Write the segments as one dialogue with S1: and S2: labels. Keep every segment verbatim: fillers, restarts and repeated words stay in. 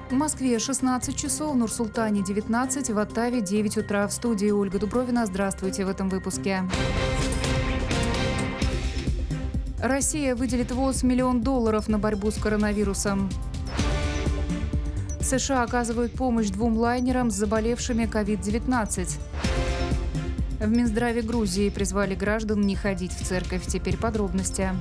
S1: В Москве шестнадцать часов, в Нур-Султане девятнадцать, в Оттаве девять утра. В студии Ольга Дубровина. Здравствуйте в этом выпуске. Россия выделит ВОЗ миллион долларов на борьбу с коронавирусом. США оказывают помощь двум лайнерам с заболевшими ковид девятнадцать. В Минздраве Грузии призвали граждан не ходить в церковь. Теперь подробности.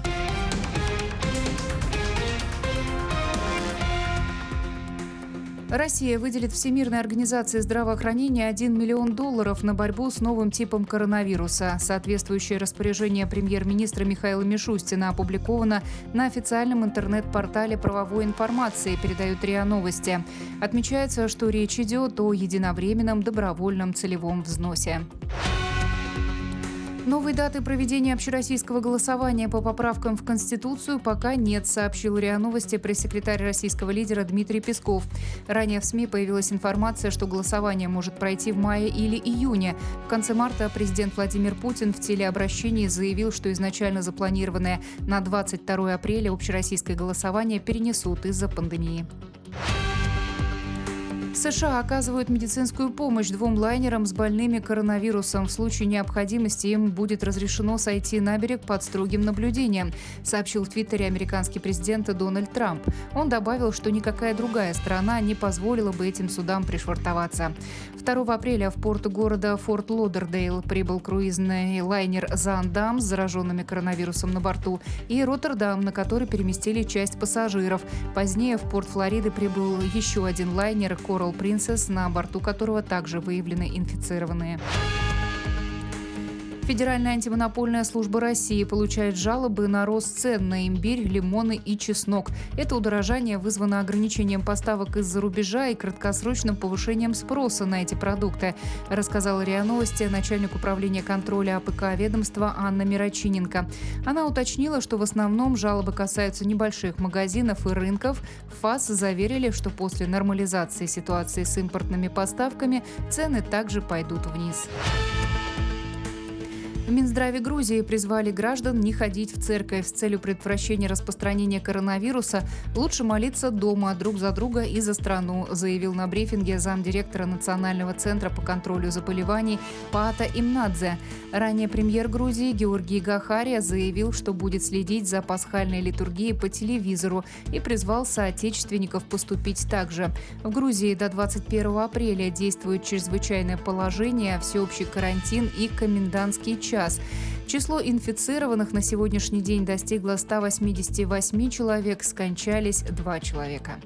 S1: Россия выделит Всемирной организации здравоохранения один миллион долларов на борьбу с новым типом коронавируса. Соответствующее распоряжение премьер-министра Михаила Мишустина опубликовано на официальном интернет-портале правовой информации, передают РИА Новости. Отмечается, что речь идет о единовременном добровольном целевом взносе. Новой даты проведения общероссийского голосования по поправкам в Конституцию пока нет, сообщил РИА Новости пресс-секретарь российского лидера Дмитрий Песков. Ранее в СМИ появилась информация, что голосование может пройти в мае или июне. В конце марта президент Владимир Путин в телеобращении заявил, что изначально запланированное на двадцать второе апреля общероссийское голосование перенесут из-за пандемии. США оказывают медицинскую помощь двум лайнерам с больными коронавирусом. В случае необходимости им будет разрешено сойти на берег под строгим наблюдением, сообщил в Твиттере американский президент Дональд Трамп. Он добавил, что никакая другая страна не позволила бы этим судам пришвартоваться. второго апреля в порт города Форт Лодердейл прибыл круизный лайнер «Заандам» с зараженными коронавирусом на борту и «Роттердам», на который переместили часть пассажиров. Позднее в порт Флориды прибыл еще один лайнер «Коралл Принцесс», на борту которого также выявлены инфицированные. Федеральная антимонопольная служба России получает жалобы на рост цен на имбирь, лимоны и чеснок. Это удорожание вызвано ограничением поставок из-за рубежа и краткосрочным повышением спроса на эти продукты, рассказала РИА Новости начальник управления контроля АПК ведомства Анна Мирочиненко. Она уточнила, что в основном жалобы касаются небольших магазинов и рынков. В ФАС заверили, что после нормализации ситуации с импортными поставками цены также пойдут вниз. В Минздраве Грузии призвали граждан не ходить в церковь. С целью предотвращения распространения коронавируса лучше молиться дома друг за друга и за страну, заявил на брифинге замдиректора Национального центра по контролю заболеваний Паата Имнадзе. Ранее премьер Грузии Георгий Гахария заявил, что будет следить за пасхальной литургией по телевизору и призвал соотечественников поступить так же. В Грузии до двадцать первого апреля действует чрезвычайное положение, всеобщий карантин и комендантский час. Число инфицированных на сегодняшний день достигло ста восьмидесяти восьми человек, скончались два человека.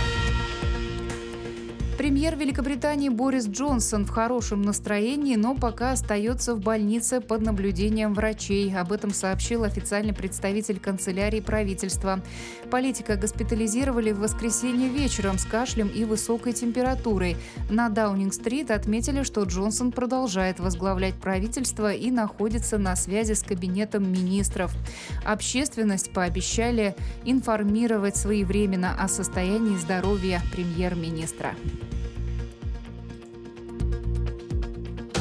S1: Премьер Великобритании Борис Джонсон в хорошем настроении, но пока остается в больнице под наблюдением врачей. Об этом сообщил официальный представитель канцелярии правительства. Политика госпитализировали в воскресенье вечером с кашлем и высокой температурой. На Даунинг-стрит отметили, что Джонсон продолжает возглавлять правительство и находится на связи с кабинетом министров. Общественность пообещали информировать своевременно о состоянии здоровья премьер-министра.